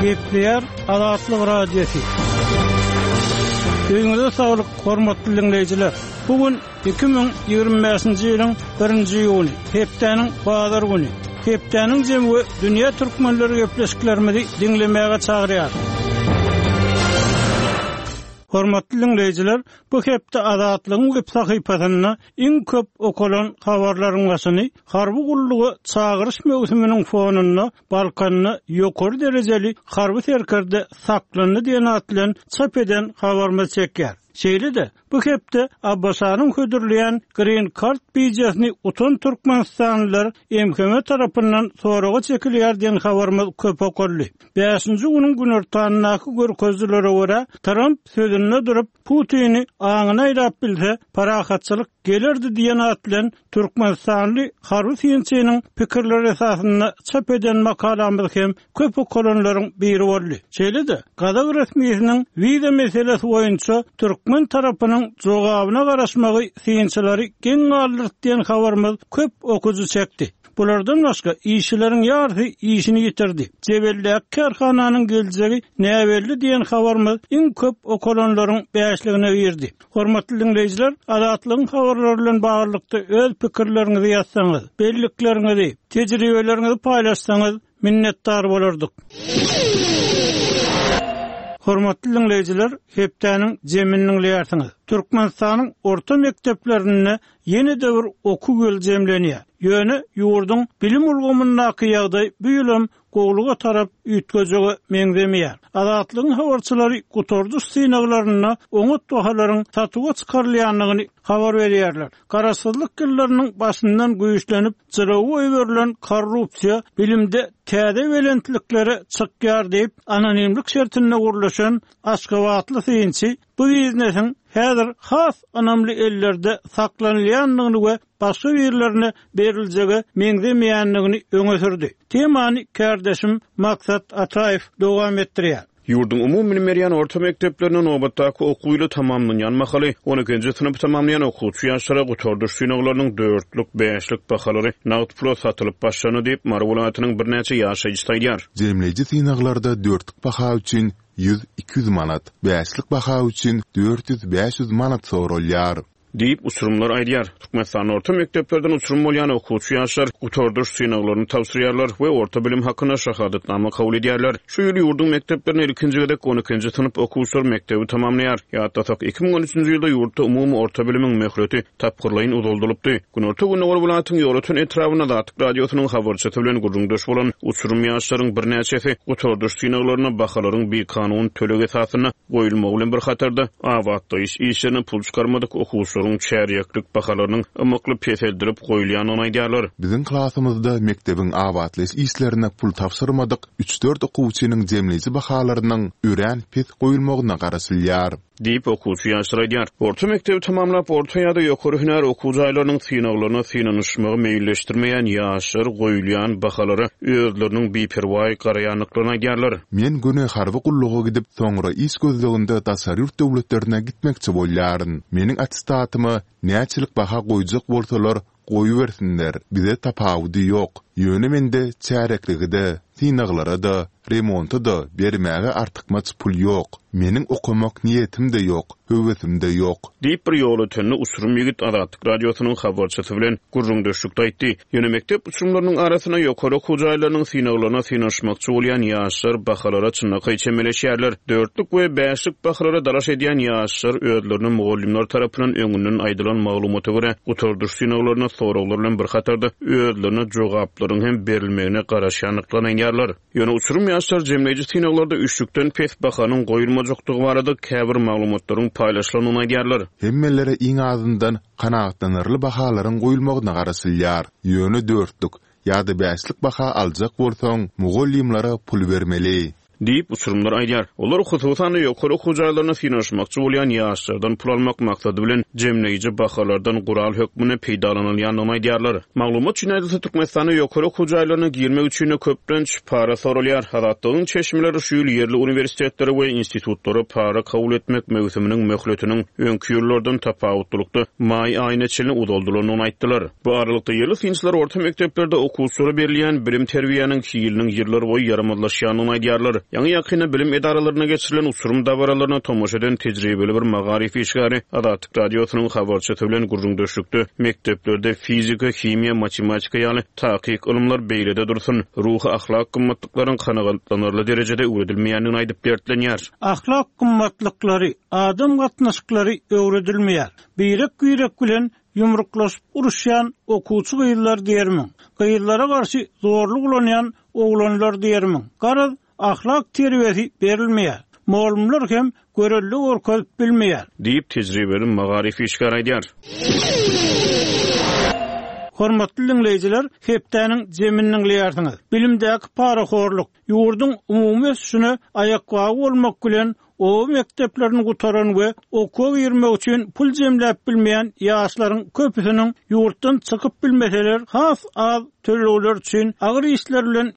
Kepler Azatlyk Radiosu. Öňüňizde saglyk, hormatly dinleyijiler. Bugün 2025-nji ýylyň 1-nji ýuly, hepdeniň bazar güni. Hepdeniň jemgy dünýä türkmenleri gepleşiklerimizi dinlemäge çagyrýar. Hormatly dinleyijiler, bu hepde Azatlygyň web sahypasyna iň köp okulan habarlaryň başyny harby gullugy çagyryş mewsumynyň fonuna Balkanyny ýokary derejeli harby serkerde saklanyny diýen atlan çap eden habarmy çekýär. Şeýle-de bu hepde Abbasanyň hödürleýän Green Card bijasyny utan türkmenistanlylar MHM tarapyndan soraga çekilýär diýen habarmy köp okully. 5-nji güniň günortanynaky görkezlere görä Trump sözüne durup Putin'i aňyna aýdap bilse parahatçylyk gelerdi diýen atlan türkmenistanly harby siyasatçynyň pikirleri esasynda çap eden makalamyz hem köp okulanlaryň biri boldy. Şeýle-de Gazak resmiýetiniň wiza meselesi boýunça Türkmen tarapynyň jogabyna garaşmagy siyasatçylary geň aldyr diýen habarymyz köp okuzy çekdi. Bulardan başga işçileriň ýarty işini ýitirdi. Jebellik karhananyň geljegi näbelli diýen habarymyz iň köp okulanlaryň bäşligine berdi. Hormatly dinleyijiler, Azatlygyň habarlary bilen baglykda öz pikirleriňizi ýazsaňyz, belliklerinizi, tejribelerinizi paýlaşsaňyz minnetdar bolardyk. Hormatly dinleyijiler, hepdeniň jeminiň ýartyňyz. Türkmenistanyň orta mekdeplerinde ýene-de bir oku gelgemlenýär. Ýöne ýurduň bilim ulgamyndaky ýagdaý bu ýylym gowluga tarap üýtgejegi meňzemeýär. Azatlygyň habarçylary gutorduş synaglaryna oňat bahalaryň satyga çykarylýanlygyny habar berýärler. Garaşsyzlyk gillerini başyndan güýçlenip jyrawy öýberilen korrupsiýa bilimde täze welentliklere çykýar diýip anonimlik şertine gurulşan Aşgabatly synçy bu biznesiň häzir has anamly ellerde saklanýanlygyny we başga ýerlerine beriljegi meňzemeýänligini öňe sürdi. Temany kardeşim Maksat Ataýew dowam etdirýär. Yurdun umumi meriyan orta mekteplerinin nobatdaky okuwyly tamamlanýan mahaly 12-nji sınıf tamamlayan okuwçy ýaşlara gutorduş synaglarynyň 4-lük 5-lik bahalary nagd pula satylyp başlany diýip Marwulatynyň bir näçe ýaşaýjy taýýar. Jemleýici synaglarda 4-lük baha üçin 100-200 manat, 5-lik baha üçin 400-500 manat sorulýar. Deyip uçurumlar aýdýar. Türkmenistan orta mekteplerden uçurum bolýan okuwçy ýaşlar gutorduş synaglaryny tawsirýarlar we orta bilim hakyna şahadatnama kabul edýärler. Şu ýyly ýurdun mekteplerine 2-nji gedek 12-nji sınıf okuwçylar mektebi tamamlaýar. Ýa-da 2013-nji ýylda ýurtda umumy orta bilimiň möhreti tapgyrlaýyn uzaldylypdy. Günorta güni Marwulatyň ýolatyn etrawyna Azatlyk radiosynyň habarçysy bilen gurrundaş bolan uçurum ýaşlaryň bir näçesi gutorduş synaglaryny bahalaryň bir kanun tölegi esasyna goýulmagy bilen bir hatarda awatda işlerini pul çykarmadyk okuwçylar çäriýeklik bahalarynyň ymykly peseldirip goýulýanyny aýdýarlar. Biziň klasymyzda mektebiň awatly işlerine pul tapşyrmadyk. 3-4 okuwçynyň jemleýici bahalarynyň ören pes goýulmagyna garaşylýar. Deyip okuwçy ýaşlar aýdýar. Orta mektebi tamamlap orta ýa-da ýokary hünär okuwçylarynyň synaglaryny synanyşmagy meýilleşdirmeýän ýaşlar goýulýan bahalary özleriniň beperwaý garaýanlyklaryny aýdýarlar. Men güne harby gulluga gidip soňra iş gözleginde tasarruf döwletlerine gitmekçi bolýaryn. Meniň attestatymy näçilik baha goýjak bolsalar goýubersinler. Bize tapawdy ýok. Ýöne mende çärekligide, synaglara da, remonta da bermäge artykmaç pul ýok. Meniň okumak niýetim de ýok, höwesim de ýok. Diýip bir ýoly tünni uçurum ýigit Azatlyk radiosynyň habarçysy bilen gurrundaşlykda aýtdy. Ýöne mektep uçurumlarynyň arasyna ýokary okuwçylarynyň synaglaryna synanyşmakçy bolýan ýaşlar bahalara çynaka içemeleşýärler. 4-lük we 5-lik bahalara daraş edýän ýaşlar özlerini mugallimler tarapyndan öňünden aýdylan maglumaty görä gutorduş synaglaryna soraglar bilen bir hatarda özlerini jogaplaryň hem berilmegine garaşanlyklaryny aýdýarlar. Ýöne uçurum ýaşlar jemleýici synaglarda 3-lükden pes bahanyň goýulmajokdygy barada käbir maglumatlaryň paýlaşylanyny aýdýarlar. Hemmelere iň azyndan kanagatlanyrly bahalaryň goýulmagyna garaşylýar. Ýöne 4-lük ýa-da 5-lik baha aljak bolsaň, mugallimlere pul bermeli. deyip uçurumlar aýdýar. Olar hususany ýokary okuwçylaryna finansmakçy bolýan ýaşlardan pul almak maksady bilen jemleýici bahalardan gural hökmüne peýdalanylýanyny aýdýarlar. Maglumat üçin aýdylsa Türkmenistanyň ýokary okuwçylaryna girmek üçin köpden para sorulýar. Hadatlygyň çeşmeleri şu ýyl ýerli uniwersitetleri we institutlary para kabul etmek mewsumynyň möhletiniň öňki ýyllardan tapawutlykda may aýyna çelini udaldyrylyny aýtdylar. Bu aralykda ýerli finçler orta mekteplerde okuwçylara berilýän bilim terbiýanyň ýylynyň ýyllar boýy ýaramazlaşýanyny aýdýarlar. Ýa-ni ýakyna bilim edaralaryna geçirilen uçurum dabaralarına tomoş eden tejribeli bir magarifi işgari Adatyk radiosynyň habarçysy bilen gurrundaşlykdy. Mekteplerde fizika, kimia, matematika ýaly takyk ilmler beýlede dursun, ruhy ahlak gymmatlyklaryň kanagatlanarly derejede öwredilmeýändigini aýdyp bertlenýär. Ahlak gymmatlyklary, adam gatnaşyklary öwredilmeýär. Beýrek bilen yumruklaşyp uruşýan okuwçy gyýylar diýermiň. Gyýylara garşy zorluk ulanýan oglanlar diýermiň. Garaz ahlak terbiyesi berilmeýär. Muallimler hem görelli orkalyp bilmeýär. Diýip tejribeli magarifi işgari aýdýar. Hormatly dinleýijiler, hepdäniň jeminiň ýardyňyz. Bilimdäki paraxorluk, ýurdun umumy ösüşine aýakbagy bolmak bilen o mekteplerini gutaran we okuw ýermek üçin pul jemläp bilmeýän ýaşlaryň köpüsiniň ýurtdan çykyp bilmeseler, has az töleler üçin agyr işler bilen